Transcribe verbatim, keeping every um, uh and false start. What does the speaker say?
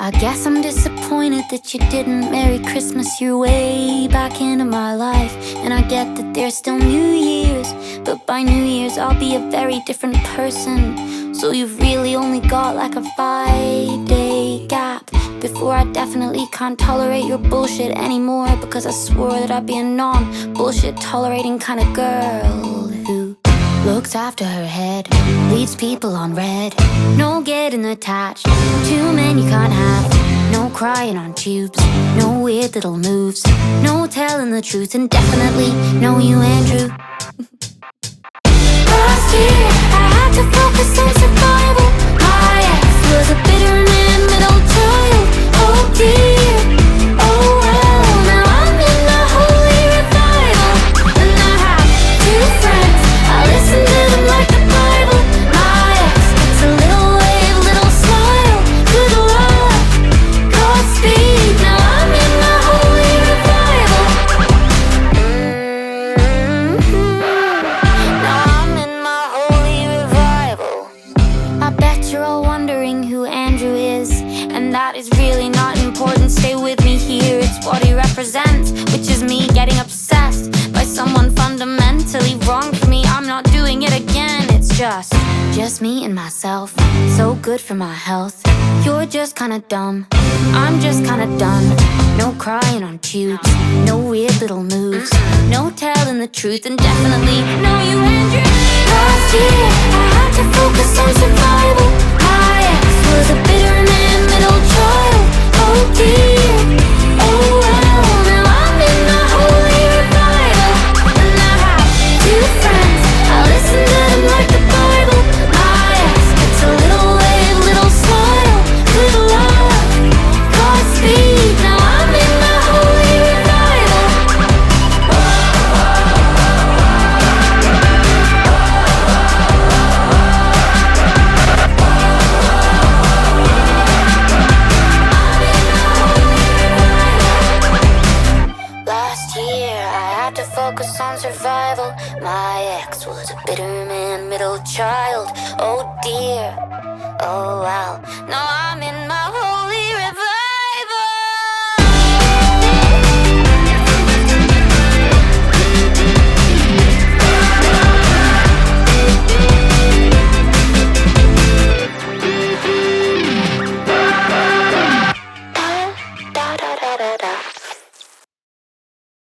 I guess I'm disappointed that you didn't Merry Christmas your way back into my life. And I get that there's still New Year's, but by New Year's I'll be a very different person. So you've really only got like a five-day gap before I definitely can't tolerate your bullshit anymore, because I swore that I'd be a non-bullshit tolerating kind of girl who looks after her head, leaves people on red. No getting attached, two men you can't have. No crying on tubes, no weird little moves. No telling the truth, and definitely no you, Andrew. Last year I had to focus on survival. My ex was a bitter man, middle child. Oh dear, oh well, now I'm in the holy revival. And I have two friends, I listen to them like the Bible. My ex gets a little wave, little smile. Good luck, Godspeed, now I'm in the holy revival. Mm-hmm. Now I'm in my holy revival. I bet you're all wondering who Andrew is, and that is really not important. Stay with me here, it's what he represents, which is me getting obsessed by someone fundamentally wrong for me. I'm not doing it again, it's just Just me and myself, so good for my health. You're just kinda dumb, I'm just kinda done. No crying on tubes, no weird little moves. No telling the truth, and definitely no you, Andrew. Last year I had to focus on survival. My ex was a bitter man, middle child. Oh dear, oh well, now I'm in the holy revival. And I have two friends, I listen to them like the Bible. My ex gets a little wave, little smile. Good luck, Godspeed, now I'm in the holy revival. Last year I had to focus on survival. My ex was a bitter man, middle child. Oh dear, oh wow, now I'm in my